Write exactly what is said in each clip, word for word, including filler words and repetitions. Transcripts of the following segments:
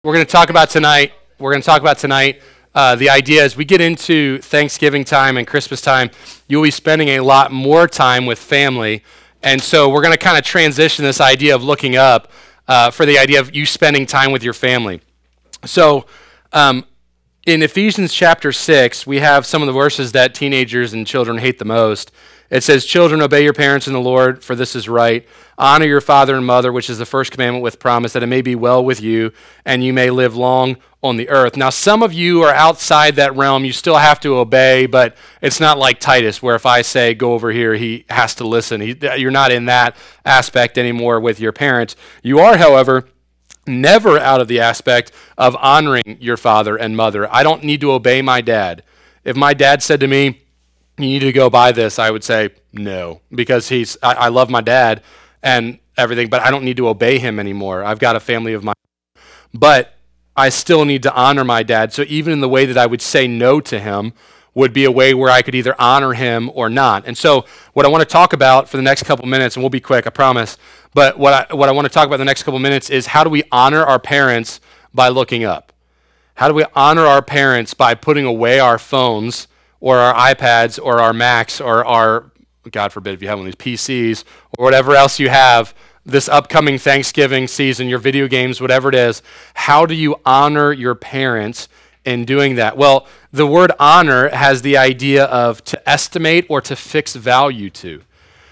We're going to talk about tonight. We're going to talk about tonight. Uh, the idea as we get into Thanksgiving time and Christmas time, you'll be spending a lot more time with family. And so we're going to kind of transition this idea of looking up uh, for the idea of you spending time with your family. So um, in Ephesians chapter six, we have some of the verses that teenagers and children hate the most. It says, "Children, obey your parents in the Lord, for this is right. Honor your father and mother, which is the first commandment with promise, that it may be well with you, and you may live long on the earth." Now, some of you are outside that realm. You still have to obey, but it's not like Titus, where if I say, go over here, he has to listen. He, you're not in that aspect anymore with your parents. You are, however, never out of the aspect of honoring your father and mother. I don't need to obey my dad. If my dad said to me, "You need to go buy this," I would say no, because he's I, I love my dad and everything, but I don't need to obey him anymore. I've got a family of my own. But I still need to honor my dad. So even in the way that I would say no to him would be a way where I could either honor him or not. And so what I want to talk about for the next couple minutes, and we'll be quick, I promise, but what I, what I want to talk about the next couple minutes is how do we honor our parents by looking up? How do we honor our parents by putting away our phones or our iPads or our Macs or our, God forbid if you have one of these P Cs or whatever else you have this upcoming Thanksgiving season, your video games, whatever it is, how do you honor your parents in doing that? Well, the word honor has the idea of to estimate or to fix value to.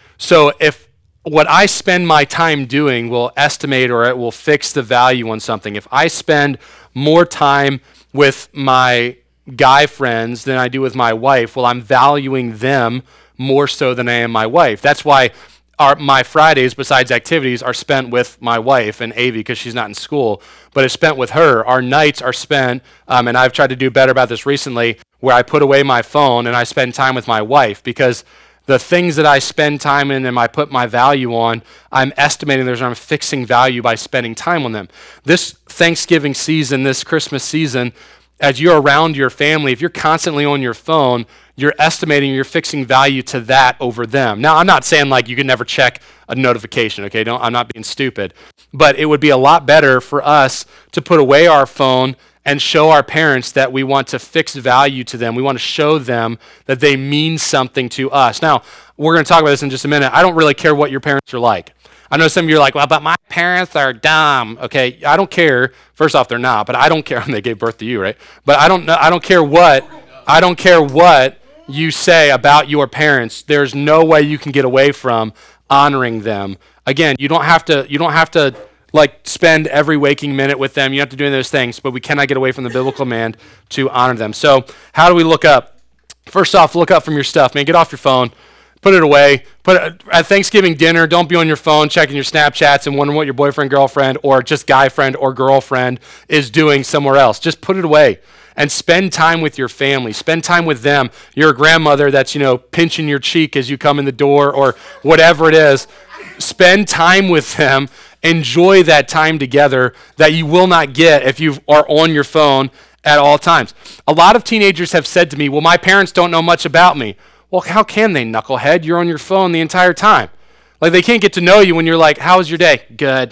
So if what I spend my time doing will estimate or it will fix the value on something, if I spend more time with my guy friends than I do with my wife, well, I'm valuing them more so than I am my wife. That's why our, my Fridays, besides activities, are spent with my wife and Avi because she's not in school, but it's spent with her. Our nights are spent, um, and I've tried to do better about this recently, where I put away my phone and I spend time with my wife, because the things that I spend time in and I put my value on, I'm estimating there's I'm fixing value by spending time on them. This Thanksgiving season, this Christmas season, as you're around your family, if you're constantly on your phone, you're estimating you're fixing value to that over them. Now, I'm not saying like you can never check a notification, okay? Don't, I'm not being stupid. But it would be a lot better for us to put away our phone and show our parents that we want to fix value to them. We want to show them that they mean something to us. Now, we're going to talk about this in just a minute. I don't really care what your parents are like. I know some of you are like, well, but my parents are dumb. Okay, I don't care. First off, they're not, but I don't care. They gave birth to you, right? But I don't know. I don't care what. I don't care what you say about your parents. There's no way you can get away from honoring them. Again, you don't have to. You don't have to like spend every waking minute with them. You have to do those things, but we cannot get away from the biblical command to honor them. So, how do we look up? First off, look up from your stuff, man. Get off your phone. Put it away. Put it, at Thanksgiving dinner, don't be on your phone checking your Snapchats and wondering what your boyfriend, girlfriend, or just guy friend or girlfriend is doing somewhere else. Just put it away and spend time with your family. Spend time with them. Your grandmother that's, you know, pinching your cheek as you come in the door or whatever it is. Spend time with them. Enjoy that time together that you will not get if you are on your phone at all times. A lot of teenagers have said to me, well, my parents don't know much about me. Well, how can they, knucklehead? You're on your phone the entire time. Like, they can't get to know you when you're like, how was your day? Good.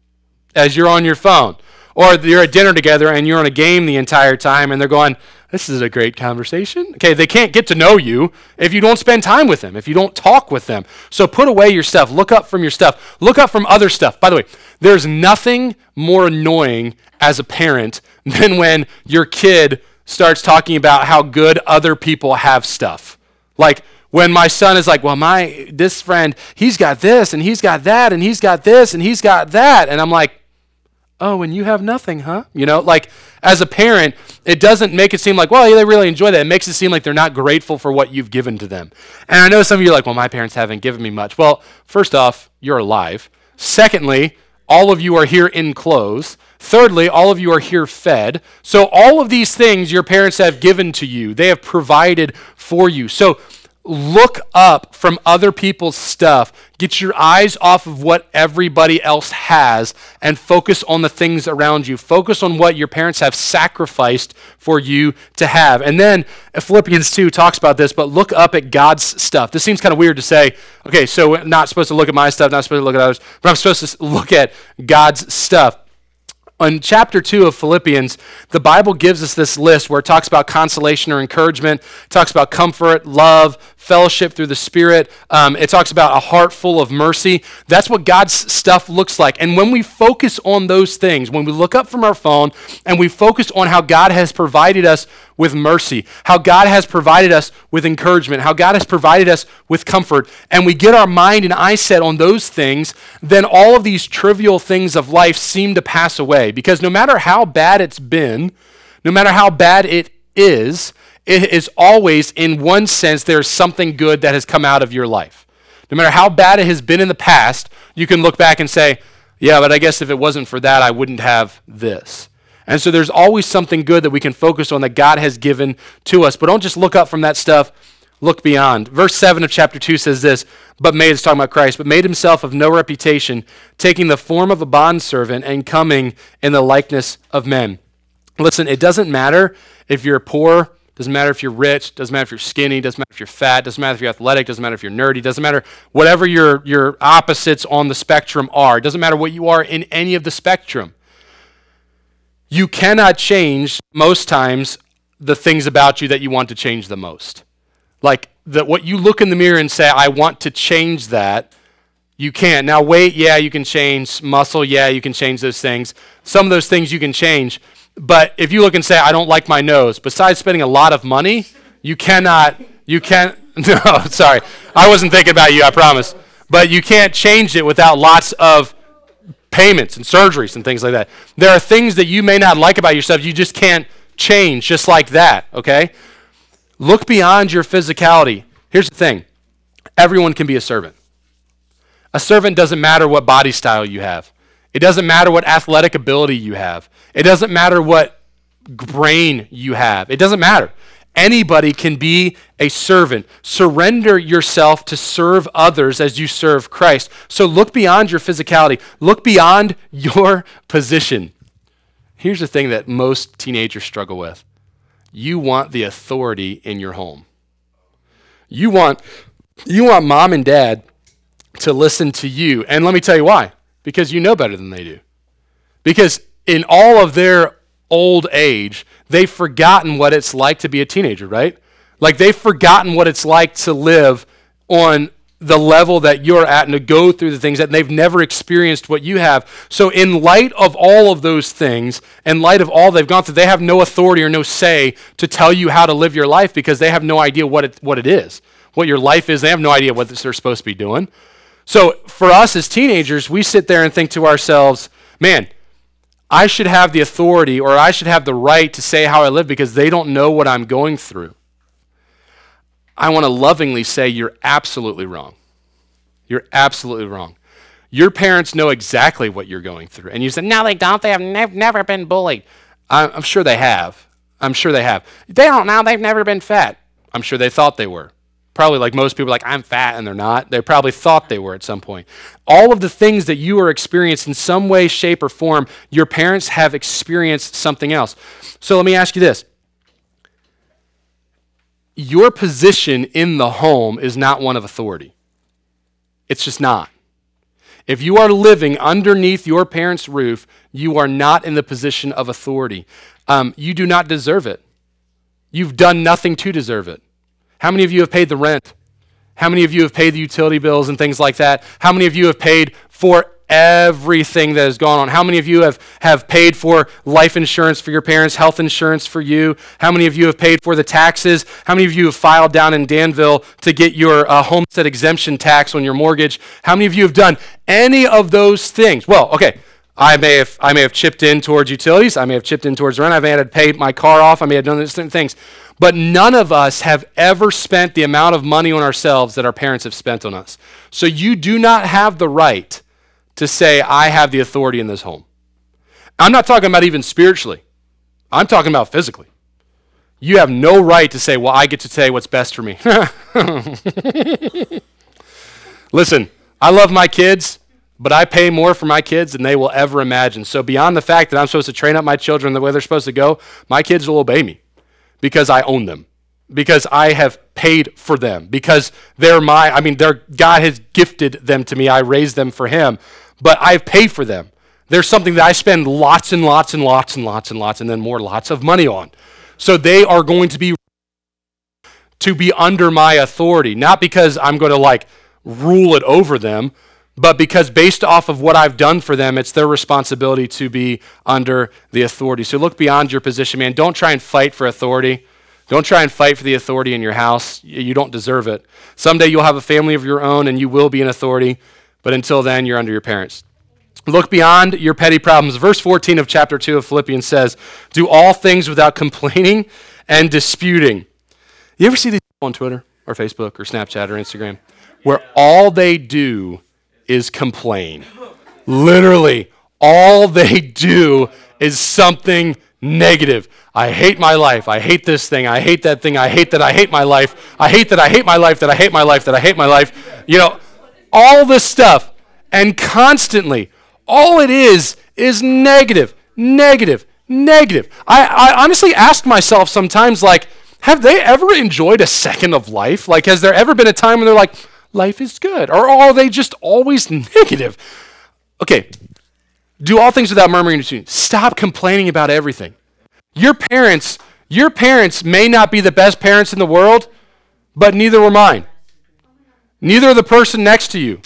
As you're on your phone. Or you're at dinner together and you're on a game the entire time and they're going, this is a great conversation. Okay, they can't get to know you if you don't spend time with them, if you don't talk with them. So put away your stuff. Look up from your stuff. Look up from other stuff. By the way, there's nothing more annoying as a parent than when your kid starts talking about how good other people have stuff. Like when my son is like, well, my this friend, he's got this and he's got that and he's got this and he's got that. And I'm like, oh, and you have nothing, huh? You know, like as a parent, it doesn't make it seem like, well, yeah, they really enjoy that. It makes it seem like they're not grateful for what you've given to them. And I know some of you are like, well, my parents haven't given me much. Well, first off, you're alive. Secondly, all of you are here in clothes. Thirdly, all of you are here fed. So all of these things your parents have given to you. They have provided for you. So look up from other people's stuff. Get your eyes off of what everybody else has and focus on the things around you. Focus on what your parents have sacrificed for you to have. And then Philippians two talks about this, but look up at God's stuff. This seems kind of weird to say, okay, so we're not supposed to look at my stuff, not supposed to look at others, but I'm supposed to look at God's stuff. In chapter two of Philippians, the Bible gives us this list where it talks about consolation or encouragement, it talks about comfort, love, fellowship through the Spirit. Um, it talks about a heart full of mercy. That's what God's stuff looks like. And when we focus on those things, when we look up from our phone and we focus on how God has provided us with mercy, how God has provided us with encouragement, how God has provided us with comfort, and we get our mind and eye set on those things, then all of these trivial things of life seem to pass away. Because no matter how bad it's been, no matter how bad it is, it is always, in one sense, there's something good that has come out of your life. No matter how bad it has been in the past, you can look back and say, yeah, but I guess if it wasn't for that, I wouldn't have this. And so there's always something good that we can focus on that God has given to us. But don't just look up from that stuff, look beyond. Verse seven of chapter two says this, but made, it's talking about Christ, but made himself of no reputation, taking the form of a bondservant and coming in the likeness of men. Listen, it doesn't matter if you're poor, doesn't matter if you're rich, doesn't matter if you're skinny, doesn't matter if you're fat, doesn't matter if you're athletic, doesn't matter if you're nerdy, doesn't matter whatever your, your opposites on the spectrum are. It doesn't matter what you are in any of the spectrum. You cannot change, most times, the things about you that you want to change the most. Like, that what you look in the mirror and say, I want to change that, you can't. Now, weight, yeah, you can change. Muscle, yeah, you can change those things. Some of those things you can change. But if you look and say, I don't like my nose, besides spending a lot of money, you cannot, you can't, no, sorry. I wasn't thinking about you, I promise. But you can't change it without lots of payments and surgeries and things like that. There are things that you may not like about yourself, you just can't change just like that, okay? Look beyond your physicality. Here's the thing. Everyone can be a servant. A servant doesn't matter what body style you have. It doesn't matter what athletic ability you have. It doesn't matter what brain you have. It doesn't matter. Anybody can be a servant. Surrender yourself to serve others as you serve Christ. So look beyond your physicality. Look beyond your position. Here's the thing that most teenagers struggle with. You want the authority in your home. You want, you want mom and dad to listen to you. And let me tell you why. Because you know better than they do. Because in all of their old age, they've forgotten what it's like to be a teenager, right? Like they've forgotten what it's like to live on the level that you're at and to go through the things that they've never experienced what you have. So in light of all of those things, in light of all they've gone through, they have no authority or no say to tell you how to live your life because they have no idea what it, what it is, what your life is. They have no idea what they're supposed to be doing. So for us as teenagers, we sit there and think to ourselves, man, I should have the authority or I should have the right to say how I live because they don't know what I'm going through. I want to lovingly say you're absolutely wrong. You're absolutely wrong. Your parents know exactly what you're going through. And you say, no, they don't. They have nev- never been bullied. I'm, I'm sure they have. I'm sure they have. They don't now. They've never been fat. I'm sure they thought they were. Probably like most people, like, I'm fat, and they're not. They probably thought they were at some point. All of the things that you are experiencing in some way, shape, or form, your parents have experienced something else. So let me ask you this. Your position in the home is not one of authority. It's just not. If you are living underneath your parents' roof, you are not in the position of authority. Um, you do not deserve it. You've done nothing to deserve it. How many of you have paid the rent? How many of you have paid the utility bills and things like that? How many of you have paid for everything that has gone on? How many of you have, have paid for life insurance for your parents, health insurance for you? How many of you have paid for the taxes? How many of you have filed down in Danville to get your uh, homestead exemption tax on your mortgage? How many of you have done any of those things? Well, okay, I may have I may have chipped in towards utilities. I may have chipped in towards rent. I may have paid my car off. I may have done those certain things. But none of us have ever spent the amount of money on ourselves that our parents have spent on us. So you do not have the right to say, I have the authority in this home. I'm not talking about even spiritually. I'm talking about physically. You have no right to say, well, I get to say what's best for me. Listen, I love my kids, but I pay more for my kids than they will ever imagine. So beyond the fact that I'm supposed to train up my children the way they're supposed to go, my kids will obey me because I own them, because I have paid for them, because they're my, I mean, they're, God has gifted them to me. I raised them for him, but I've paid for them. They're something that I spend lots and lots and lots and lots and lots and then more lots of money on. So they are going to be to be under my authority, not because I'm going to like rule it over them, but because based off of what I've done for them, it's their responsibility to be under the authority. So look beyond your position, man. Don't try and fight for authority. Don't try and fight for the authority in your house. You don't deserve it. Someday you'll have a family of your own and you will be an authority, but until then, you're under your parents. Look beyond your petty problems. Verse fourteen of chapter two of Philippians says, do all things without complaining and disputing. You ever see these people on Twitter or Facebook or Snapchat or Instagram where all they do is complain? Literally, all they do is something negative. I hate my life. I hate this thing. I hate that thing. I hate that I hate my life. I hate that I hate my life, that I hate my life, that I hate my life. You know, all this stuff. And constantly, all it is is negative, negative, negative. I, I honestly ask myself sometimes, like, have they ever enjoyed a second of life? Like, has there ever been a time when they're like, life is good? Or are they just always negative? Okay, do all things without murmuring and disputing. Stop complaining about everything. Your parents, your parents may not be the best parents in the world, but neither were mine. Neither are the person next to you.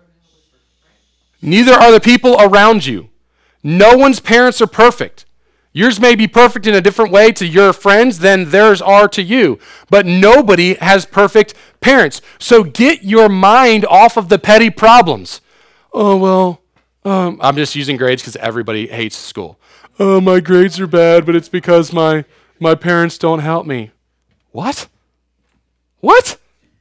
Neither are the people around you. No one's parents are perfect. Yours may be perfect in a different way to your friends than theirs are to you, but nobody has perfect parents. So get your mind off of the petty problems. Oh, well, um, I'm just using grades because everybody hates school. Oh, my grades are bad, but it's because my, my parents don't help me. What? What?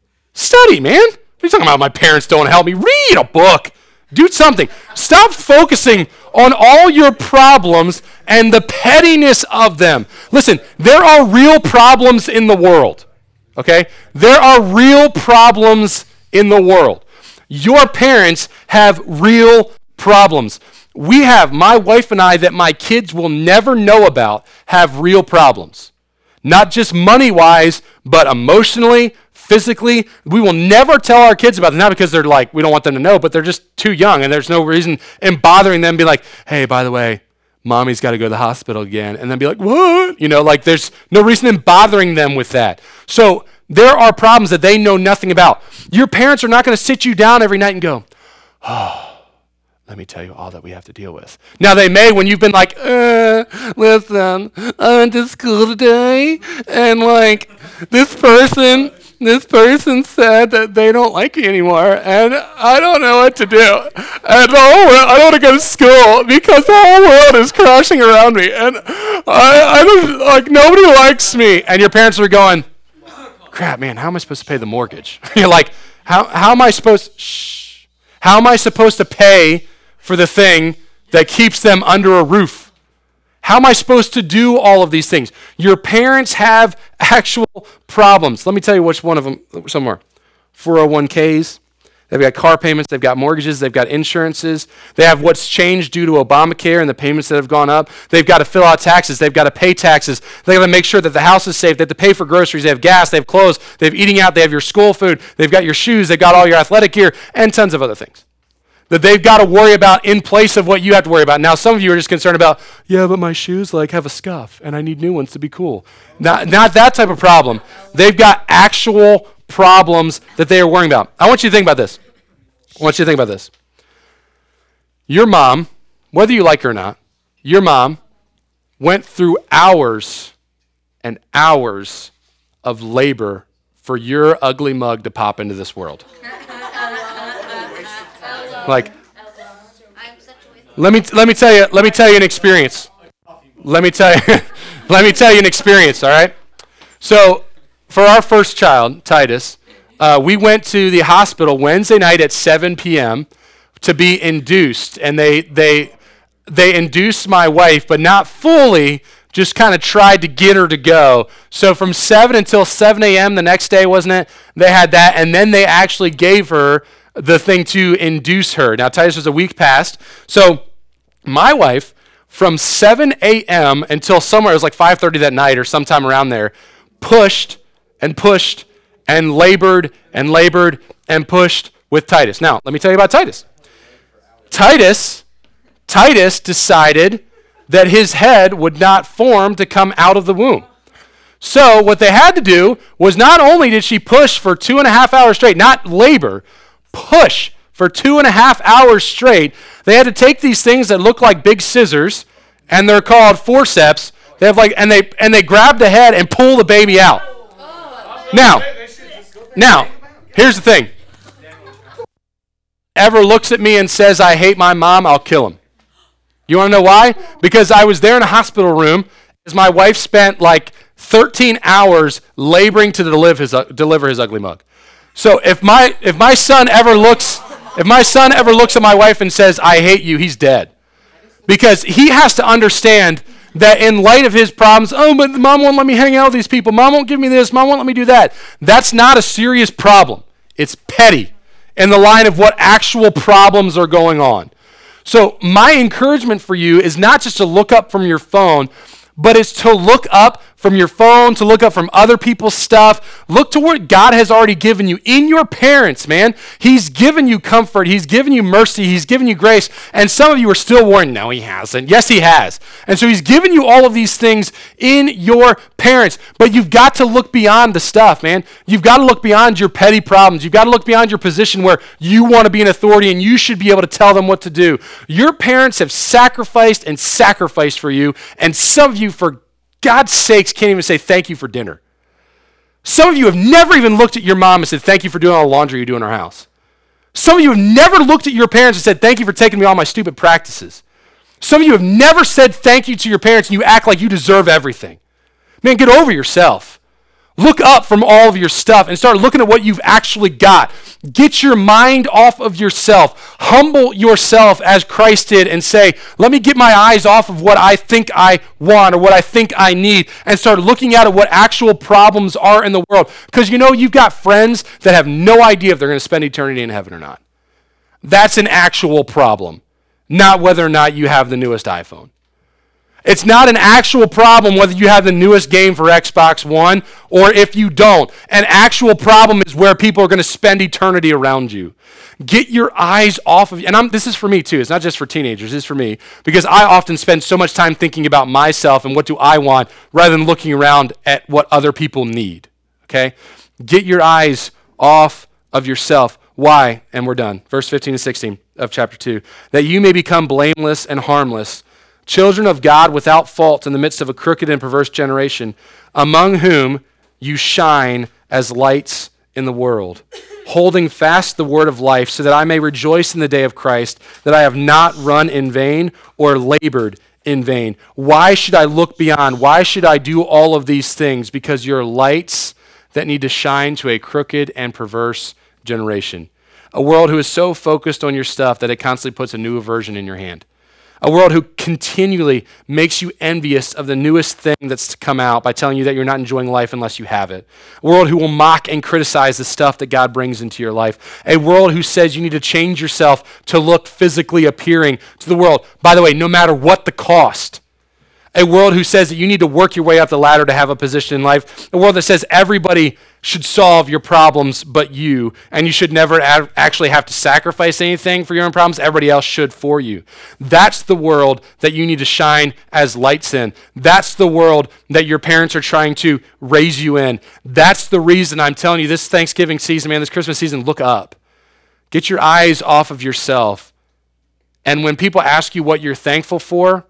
Study, man. What are you talking about? My parents don't help me. Read a book. Do something. Stop focusing on all your problems and the pettiness of them. Listen, there are real problems in the world, okay? There are real problems in the world. Your parents have real problems. We have, my wife and I, that my kids will never know about, have real problems. Not just money-wise, but emotionally, physically. We will never tell our kids about them, not because they're like, we don't want them to know, but they're just too young, and there's no reason in bothering them, be like, hey, by the way, mommy's got to go to the hospital again, and then be like, what? You know, like there's no reason in bothering them with that. So there are problems that they know nothing about. Your parents are not going to sit you down every night and go, oh, let me tell you all that we have to deal with. Now, they may when you've been like, uh, listen, I went to school today, and like, this person, this person said that they don't like me anymore, and I don't know what to do. And the whole world, I don't want to go to school because the whole world is crashing around me, and I, I don't, like, nobody likes me. And your parents are going, crap, man, how am I supposed to pay the mortgage? You're like, how, how am I supposed, shh, how am I supposed to pay for the thing that keeps them under a roof? How am I supposed to do all of these things? Your parents have actual problems. Let me tell you which one of them, somewhere. four oh one k's, they've got car payments, they've got mortgages, they've got insurances, they have what's changed due to Obamacare and the payments that have gone up. They've got to fill out taxes, they've got to pay taxes, they've got to make sure that the house is safe, they have to pay for groceries, they have gas, they have clothes, they have eating out, they have your school food, they've got your shoes, they've got all your athletic gear, and tons of other things that they've got to worry about in place of what you have to worry about. Now, some of you are just concerned about, yeah, but my shoes like have a scuff, and I need new ones to be cool. Not, not that type of problem. They've got actual problems that they are worrying about. I want you to think about this. I want you to think about this. Your mom, whether you like her or not, your mom went through hours and hours of labor for your ugly mug to pop into this world. Like, let me let me tell you let me tell you an experience. Let me tell you let me tell you an experience. All right. So, for our first child, Titus, uh, we went to the hospital Wednesday night at seven p.m. to be induced, and they they they induced my wife, but not fully. Just kind of tried to get her to go. So from seven until seven a.m. the next day, wasn't it? They had that, and then they actually gave her the thing to induce her. Now, Titus was a week past. So my wife, from seven a.m. until somewhere, it was like five thirty that night or sometime around there, pushed and pushed and labored and labored and pushed with Titus. Now, let me tell you about Titus. Titus, Titus decided that his head would not form to come out of the womb. So what they had to do was not only did she push for two and a half hours straight, not labor, push for two and a half hours straight, they had to take these things that look like big scissors, and they're called forceps. They have like, and they and they grab the head and pull the baby out. Now, now, here's the thing. Ever looks at me and says, I hate my mom, I'll kill him. You want to know why? Because I was there in a hospital room as my wife spent like thirteen hours laboring to deliver his, uh, deliver his ugly mug. So if my if my son ever looks if my son ever looks at my wife and says, I hate you, he's dead. Because he has to understand that in light of his problems, oh, but mom won't let me hang out with these people. Mom won't give me this. Mom won't let me do that. That's not a serious problem. It's petty in the line of what actual problems are going on. So my encouragement for you is not just to look up from your phone, but it's to look up from your phone, to look up from other people's stuff. Look to what God has already given you in your parents, man. He's given you comfort. He's given you mercy. He's given you grace. And some of you are still warned, no, he hasn't. Yes, he has. And so he's given you all of these things in your parents. But you've got to look beyond the stuff, man. You've got to look beyond your petty problems. You've got to look beyond your position where you want to be an authority and you should be able to tell them what to do. Your parents have sacrificed and sacrificed for you, and some of you, for God's sakes, can't even say thank you for dinner. Some of you have never even looked at your mom and said, thank you for doing all the laundry you do in our house. Some of you have never looked at your parents and said, thank you for taking me all my stupid practices. Some of you have never said thank you to your parents and you act like you deserve everything. Man, get over yourself. Look up from all of your stuff and start looking at what you've actually got. Get your mind off of yourself. Humble yourself as Christ did and say, let me get my eyes off of what I think I want or what I think I need and start looking at what actual problems are in the world. Because you know, you've got friends that have no idea if they're going to spend eternity in heaven or not. That's an actual problem, not whether or not you have the newest iPhone. It's not an actual problem whether you have the newest game for Xbox One or if you don't. An actual problem is where people are going to spend eternity around you. Get your eyes off of you. And I'm, this is for me too. It's not just for teenagers. It's for me. Because I often spend so much time thinking about myself and what do I want rather than looking around at what other people need. Okay? Get your eyes off of yourself. Why? And we're done. Verse fifteen and sixteen of chapter two. That you may become blameless and harmless, children of God without fault in the midst of a crooked and perverse generation, among whom you shine as lights in the world, holding fast the word of life, so that I may rejoice in the day of Christ, that I have not run in vain or labored in vain. Why should I look beyond? Why should I do all of these things? Because you're lights that need to shine to a crooked and perverse generation. A world who is so focused on your stuff that it constantly puts a new aversion in your hand. A world who continually makes you envious of the newest thing that's to come out by telling you that you're not enjoying life unless you have it. A world who will mock and criticize the stuff that God brings into your life. A world who says you need to change yourself to look physically appearing to the world. By the way, no matter what the cost. A world who says that you need to work your way up the ladder to have a position in life. A world that says everybody should solve your problems but you, and you should never a- actually have to sacrifice anything for your own problems. Everybody else should for you. That's the world that you need to shine as lights in. That's the world that your parents are trying to raise you in. That's the reason I'm telling you this Thanksgiving season, man, this Christmas season, look up. Get your eyes off of yourself. And when people ask you what you're thankful for,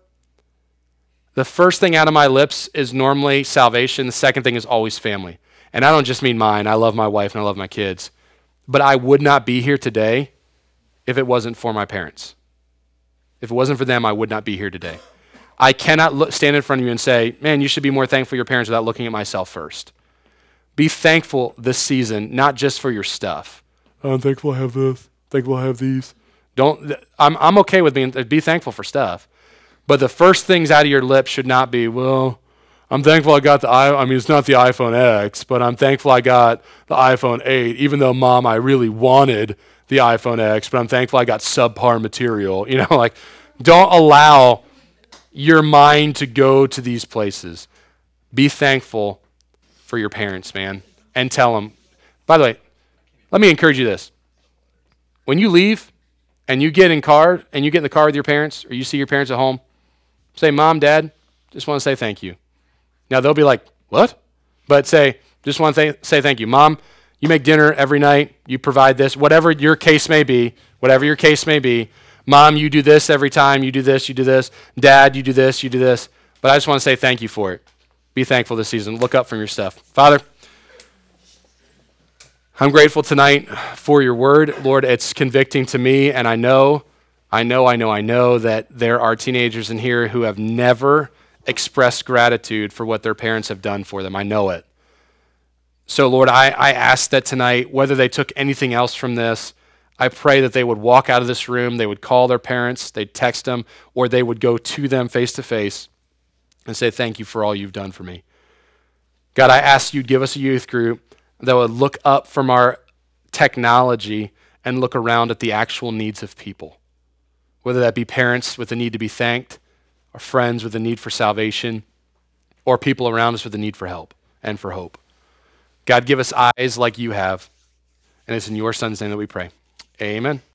the first thing out of my lips is normally salvation. The second thing is always family. And I don't just mean mine. I love my wife and I love my kids. But I would not be here today if it wasn't for my parents. If it wasn't for them, I would not be here today. I cannot look, stand in front of you and say, man, you should be more thankful for your parents without looking at myself first. Be thankful this season, not just for your stuff. Oh, I'm thankful I have this. Thankful I have these. Don't. I'm I'm okay with being. Be thankful for stuff. But the first things out of your lips should not be, well, I'm thankful I got the i. I mean, it's not the iPhone X, but I'm thankful I got the iPhone eight, even though, Mom, I really wanted the iPhone X, but I'm thankful I got subpar material. You know, like, don't allow your mind to go to these places. Be thankful for your parents, man, and tell them. By the way, let me encourage you this. When you leave and you get in car and you get in the car with your parents, or you see your parents at home, say, Mom, Dad, just want to say thank you. Now they'll be like, what? But say, just want to th- say thank you. Mom, you make dinner every night, you provide this, whatever your case may be, whatever your case may be. Mom, you do this every time, you do this, you do this. Dad, you do this, you do this. But I just want to say thank you for it. Be thankful this season. Look up from your stuff. Father, I'm grateful tonight for your word. Lord, it's convicting to me, and I know, I know, I know, I know that there are teenagers in here who have never expressed gratitude for what their parents have done for them. I know it. So, Lord, I, I ask that tonight, whether they took anything else from this, I pray that they would walk out of this room, they would call their parents, they'd text them, or they would go to them face to face and say, thank you for all you've done for me. God, I ask you'd give us a youth group that would look up from our technology and look around at the actual needs of people, whether that be parents with the need to be thanked, or friends with the need for salvation, or people around us with the need for help and for hope. God, give us eyes like you have, and it's in your Son's name that we pray. Amen.